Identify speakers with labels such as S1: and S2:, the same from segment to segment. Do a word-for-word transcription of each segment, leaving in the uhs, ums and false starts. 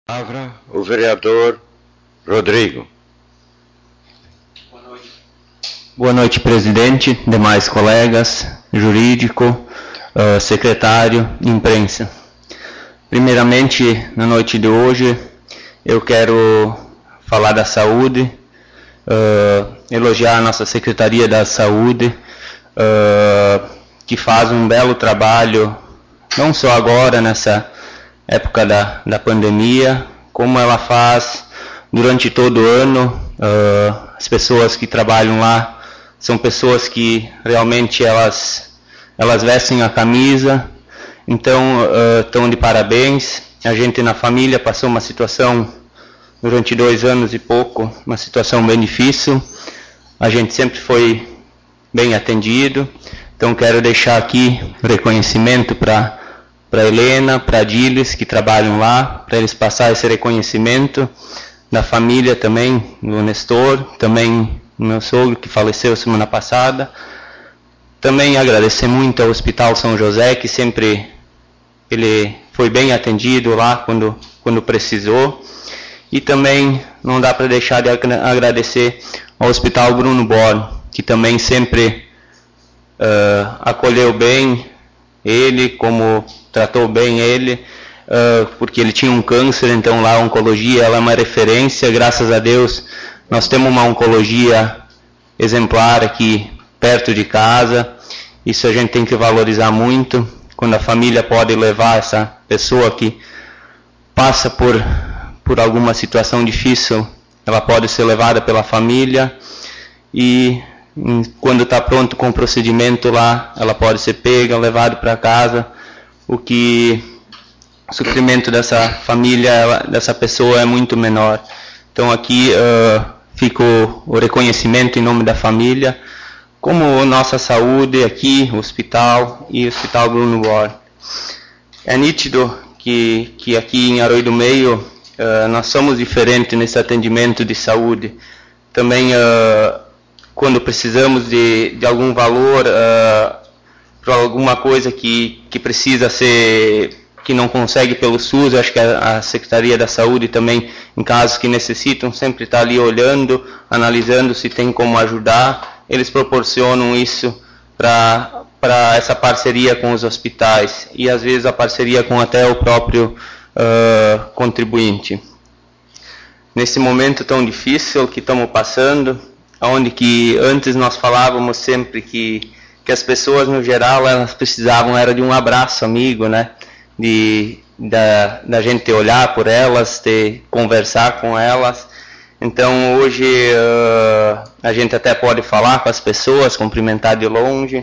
S1: Palavra o vereador Rodrigo.
S2: Boa noite. Boa noite, presidente, demais colegas, jurídico, uh, secretário, imprensa. Primeiramente, na noite de hoje, eu quero falar da saúde, uh, elogiar a nossa Secretaria da Saúde, uh, que faz um belo trabalho, não só agora nessa época da, da pandemia, como ela faz durante todo o ano. Uh, as pessoas que trabalham lá são pessoas que realmente elas, elas vestem a camisa, então uh, estão de parabéns. A gente na família passou uma situação durante dois anos e pouco, uma situação bem difícil. A gente sempre foi bem atendido, então quero deixar aqui reconhecimento para para a Helena, para a Diles, que trabalham lá, para eles passar esse reconhecimento, da família também, do Nestor, também do meu sogro, que faleceu semana passada. Também agradecer muito ao Hospital São José, que sempre ele foi bem atendido lá quando, quando precisou. E também não dá para deixar de agradecer ao Hospital Bruno Born, que também sempre uh, acolheu bem ele, como tratou bem ele, uh, porque ele tinha um câncer, então lá a oncologia ela é uma referência. Graças a Deus nós temos uma oncologia exemplar aqui perto de casa. Isso a gente tem que valorizar muito, quando a família pode levar essa pessoa que passa por, por alguma situação difícil, ela pode ser levada pela família e quando está pronto com o procedimento lá, ela pode ser pega, levada para casa, o que o sofrimento dessa família, ela, dessa pessoa é muito menor. Então aqui uh, fica o, o reconhecimento em nome da família, como nossa saúde aqui, o hospital e o Hospital Bruno Born. É nítido que, que aqui em Arroio do Meio uh, nós somos diferentes nesse atendimento de saúde. Também uh, quando precisamos de, de algum valor uh, para alguma coisa que, que precisa ser, que não consegue pelo SUS, eu acho que a, a Secretaria da Saúde também, em casos que necessitam, sempre está ali olhando, analisando se tem como ajudar. Eles proporcionam isso para para essa parceria com os hospitais e às vezes a parceria com até o próprio uh, contribuinte. Nesse momento tão difícil que estamos passando, onde que antes nós falávamos sempre que, que as pessoas no geral elas precisavam era de um abraço amigo, né? De da, da gente olhar por elas, de conversar com elas. Então hoje uh, a gente até pode falar com as pessoas, cumprimentar de longe,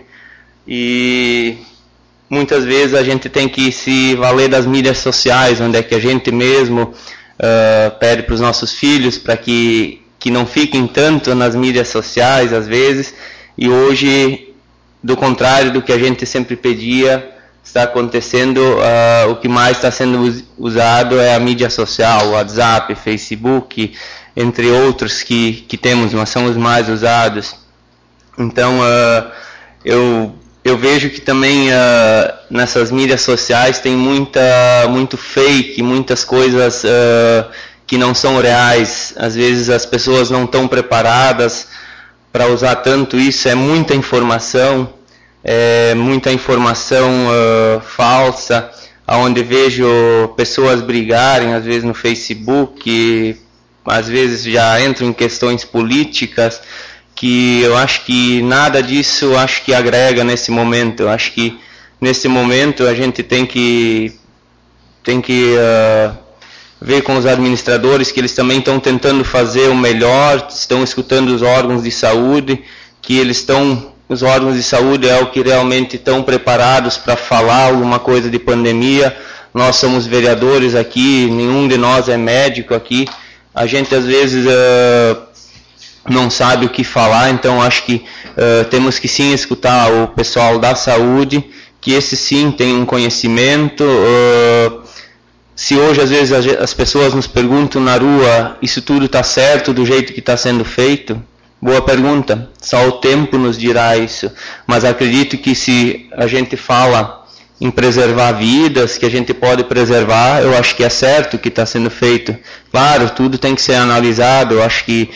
S2: e muitas vezes a gente tem que se valer das mídias sociais, onde é que a gente mesmo uh, pede para os nossos filhos para que que não fiquem tanto nas mídias sociais às vezes, e hoje, do contrário do que a gente sempre pedia, está acontecendo, uh, o que mais está sendo usado é a mídia social, WhatsApp, Facebook, entre outros que, que temos, mas são os mais usados. Então, uh, eu, eu vejo que também uh, nessas mídias sociais tem muita, muito fake, muitas coisas Uh, que não são reais. Às vezes as pessoas não estão preparadas para usar tanto isso, é muita informação, é muita informação uh, falsa, onde vejo pessoas brigarem, às vezes no Facebook, às vezes já entram em questões políticas, que eu acho que nada disso eu acho que agrega nesse momento. Eu acho que nesse momento a gente tem que, tem que uh, ver com os administradores que eles também estão tentando fazer o melhor, estão escutando os órgãos de saúde, que eles estão, os órgãos de saúde é o que realmente estão preparados para falar alguma coisa de pandemia. Nós somos vereadores aqui, nenhum de nós é médico aqui, a gente às vezes uh, não sabe o que falar, então acho que uh, temos que sim escutar o pessoal da saúde, que esse sim tem um conhecimento. Uh, Se hoje, às vezes, as pessoas nos perguntam na rua, isso tudo está certo do jeito que está sendo feito? Boa pergunta. Só o tempo nos dirá isso. Mas acredito que se a gente fala em preservar vidas, que a gente pode preservar, eu acho que é certo o que está sendo feito. Claro, tudo tem que ser analisado, eu acho que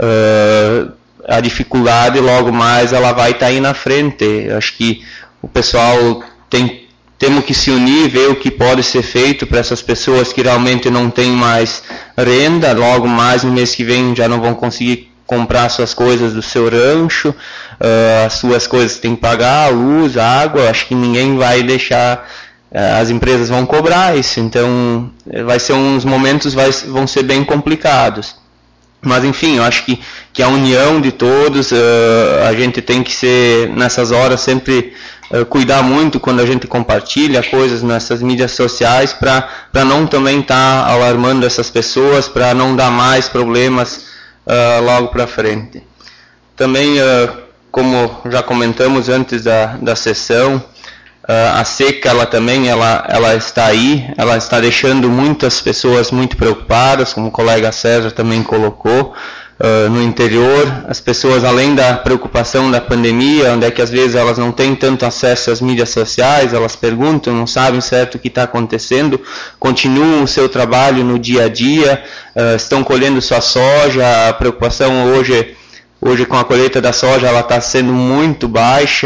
S2: uh, a dificuldade logo mais ela vai estar tá aí na frente. Eu acho que o pessoal tem, temos que se unir, ver o que pode ser feito para essas pessoas que realmente não têm mais renda, logo mais no mês que vem já não vão conseguir comprar suas coisas do seu rancho, uh, as suas coisas tem que pagar, a luz, a água, acho que ninguém vai deixar, uh, as empresas vão cobrar isso, então vai ser uns momentos, vai, vão ser bem complicados. Mas enfim, eu acho que, que a união de todos, uh, a gente tem que ser, nessas horas, sempre uh, cuidar muito quando a gente compartilha coisas nessas mídias sociais, para não também estar tá alarmando essas pessoas, para não dar mais problemas Uh, logo para frente. Também, uh, como já comentamos antes da, da sessão, uh, a seca ela também ela, ela está aí, ela está deixando muitas pessoas muito preocupadas, como o colega César também colocou, uh, no interior. As pessoas, além da preocupação da pandemia, onde é que às vezes elas não têm tanto acesso às mídias sociais, elas perguntam, não sabem certo o que está acontecendo, continuam o seu trabalho no dia a dia, uh, estão colhendo sua soja. A preocupação hoje, hoje com a colheita da soja ela está sendo muito baixa,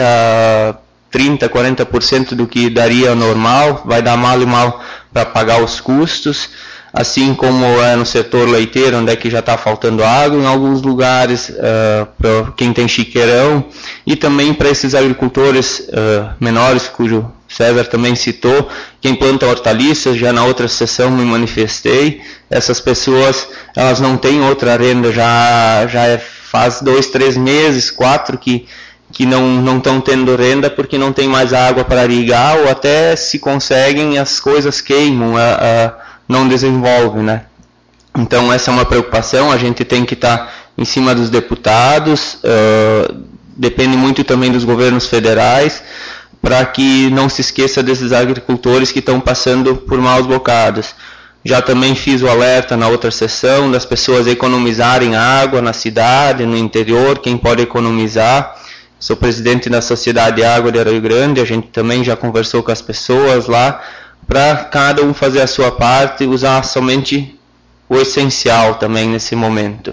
S2: trinta, quarenta por cento do que daria normal, vai dar mal e mal para pagar os custos. Assim como é no setor leiteiro, onde é que já está faltando água, em alguns lugares, uh, para quem tem chiqueirão, e também para esses agricultores uh, menores, cujo César também citou, quem planta hortaliças, já na outra sessão me manifestei, essas pessoas, elas não têm outra renda, já, já é, faz dois, três meses, quatro, que, que não estão tendo renda porque não tem mais água para irrigar, ou até se conseguem, as coisas queimam, a, a, não desenvolve, né? Então essa é uma preocupação, a gente tem que estar tá em cima dos deputados, uh, depende muito também dos governos federais, para que não se esqueça desses agricultores que estão passando por maus bocados. Já também fiz o alerta na outra sessão das pessoas economizarem água na cidade, no interior, quem pode economizar. Sou presidente da Sociedade Água de Rio Grande, a gente também já conversou com as pessoas lá, para cada um fazer a sua parte e usar somente o essencial também nesse momento.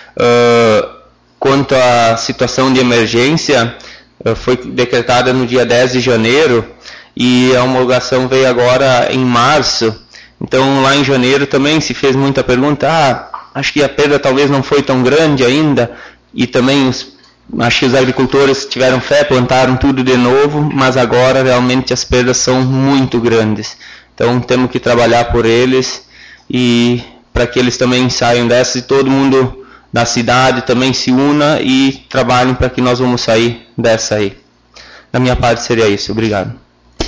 S2: Uh, quanto à situação de emergência, uh, foi decretada no dia dez de janeiro e a homologação veio agora em março. Então lá em janeiro também se fez muita pergunta, ah, acho que a perda talvez não foi tão grande ainda, e também os acho que os agricultores tiveram fé, plantaram tudo de novo, mas agora realmente as perdas são muito grandes. Então temos que trabalhar por eles e para que eles também saiam dessa e todo mundo da cidade também se una e trabalhem para que nós vamos sair dessa aí. Da minha parte seria isso. Obrigado.